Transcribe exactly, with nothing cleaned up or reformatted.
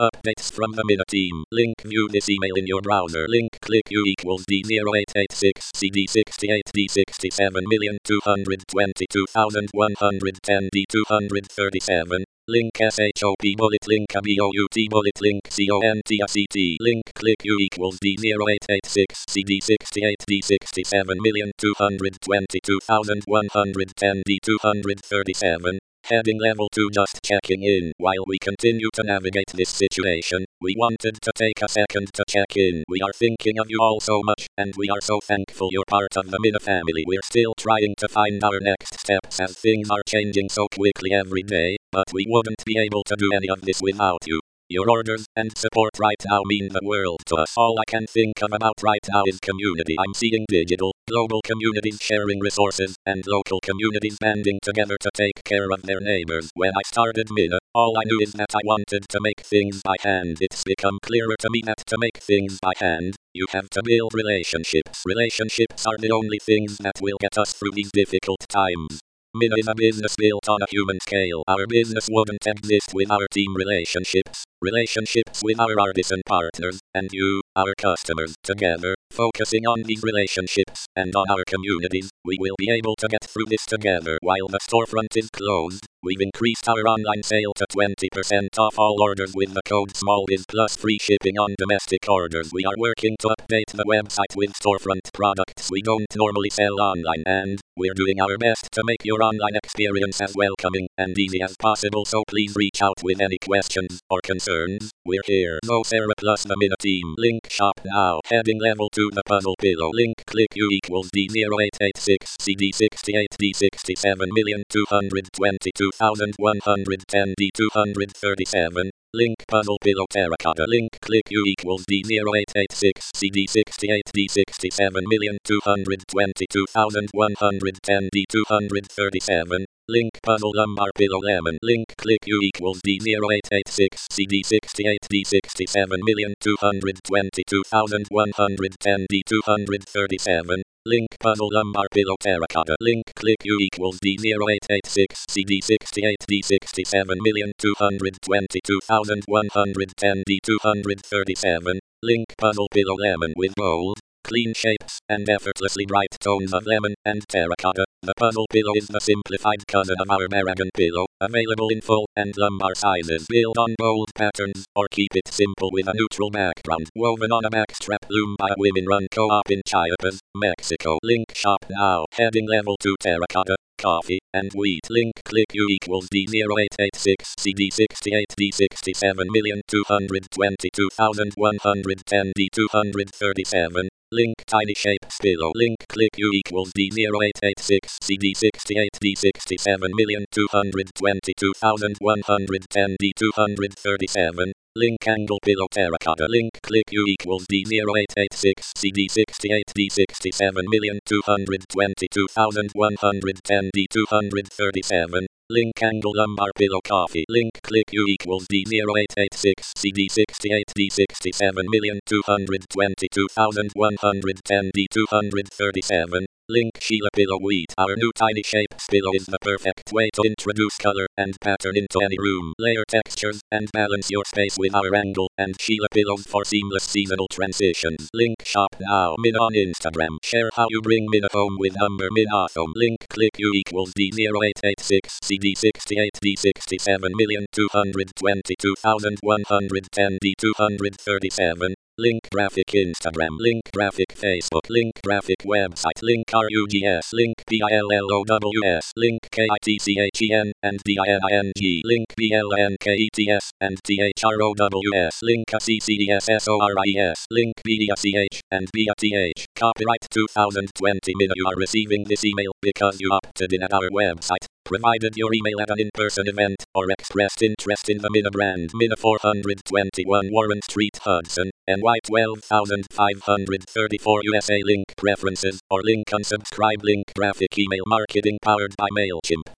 Updates from the Mina team. Link view this email in your browser. Link click U equals D zero eight eight six C D sixty-eight D sixty-seven million two hundred twenty-two thousand one hundred ten D two hundred thirty-seven. Link shop bullet link about bullet link contact link click U equals D zero eight eight six C D sixty-eight D sixty-seven million two hundred twenty-two thousand one hundred ten D two hundred thirty-seven. Heading level two. Just checking in. While we continue to navigate this situation, we wanted to take a second to check in. We are thinking of you all so much, and we are so thankful you're part of the Mina family. We're still trying to find our next steps as things are changing so quickly every day, but we wouldn't be able to do any of this without you. Your orders and support right now mean the world to us. All I can think of about right now is community. I'm seeing digital, global communities sharing resources, and local communities banding together to take care of their neighbors. When I started Mina, all I knew is that I wanted to make things by hand. It's become clearer to me that to make things by hand, you have to build relationships. Relationships are the only things that will get us through these difficult times. Mina is a business built on a human scale. Our business wouldn't exist with our team relationships, relationships with our artisan partners, and you, our customers. Together, focusing on these relationships and on our communities, we will be able to get through this together. While the storefront is closed, we've increased our online sale to twenty percent off all orders with the code SMALLBIZ plus free shipping on domestic orders. We are working to update the website with storefront products we don't normally sell online, and we're doing our best to make your online experience as welcoming and easy as possible, so please reach out with any questions or concerns. We're here. Go Sarah plus the Mina team. Link shop now. Heading level two. The puzzle pillow. Link click U equals D zero eight eight six C D sixty-eight D sixty-seven million two hundred twenty-two thousand one hundred ten D two hundred thirty-seven. Link puzzle pillow terracotta. Link click U equals D zero eight eight six C D sixty-eight D sixty-seven million two hundred twenty-two thousand one hundred ten D two hundred thirty-seven. Link puzzle lumbar pillow lemon. Link click U equals D zero eight eight six C D sixty-eight D sixty-seven million two hundred twenty-two thousand one hundred ten D two hundred thirty-seven. Link puzzle lumbar pillow terracotta. Link click U equals D zero eight eight six C D sixty-eight D sixty-seven million two hundred twenty-two thousand one hundred ten D two hundred thirty-seven. Link puzzle pillow lemon with bold, clean shapes, and effortlessly bright tones of lemon and terracotta. The puzzle pillow is the simplified cousin of our Maragon pillow, available in full and lumbar sizes. Build on bold patterns, or keep it simple with a neutral background. Woven on a backstrap loom by a women-run co-op in Chiapas, Mexico. Link shop now. Heading level two. Terracotta, coffee, and wheat. Link click U equals D zero eight eight six C D sixty-eight D sixty-seven million two hundred twenty-two thousand one hundred ten D two hundred thirty-seven. Link tiny shapes pillow. Link click U equals D zero eight eight six C D sixty-eight D sixty-seven million two hundred twenty-two thousand one hundred ten D two hundred thirty-seven. Link angle pillow terracotta. Link click U equals D zero eight eight six C D sixty-eight D sixty-seven million two hundred twenty-two thousand one hundred ten D two hundred thirty-seven. Link angle lumbar pillow coffee. Link click U equals D zero eight eight six C D sixty-eight D sixty-seven million two hundred twenty-two thousand one hundred ten D two hundred thirty-seven. Link Sheila pillow wheat. Our new tiny shapes pillow is the perfect way to introduce color and pattern into any room. Layer textures and balance your space with our angle and Sheila pillows for seamless seasonal transitions. Link shop now. Mina on Instagram. Share how you bring Mina home with number Minahome. Link click U equals D zero eight eight six C D sixty-eight D sixty-seven million two hundred twenty-two thousand one hundred ten D two hundred thirty-seven. Link graphic Instagram. Link graphic Facebook. Link graphic website. Link R U G S. Link P I L L O W S. Link K I T C H E N and D I N I N G. Link B L N K E T S and T H R O W S. Link C C E S S O R I E S. Link B D A C H and B A T H. Copyright two thousand twenty. Mina. You are receiving this email because you opted in at our website, provided your email at an in-person event, or expressed interest in the Mina brand. Mina four twenty-one Warren Street, Hudson, N Y twelve thousand five hundred thirty-four U S A. Link preferences, or link unsubscribe. Link graphic email marketing powered by MailChimp.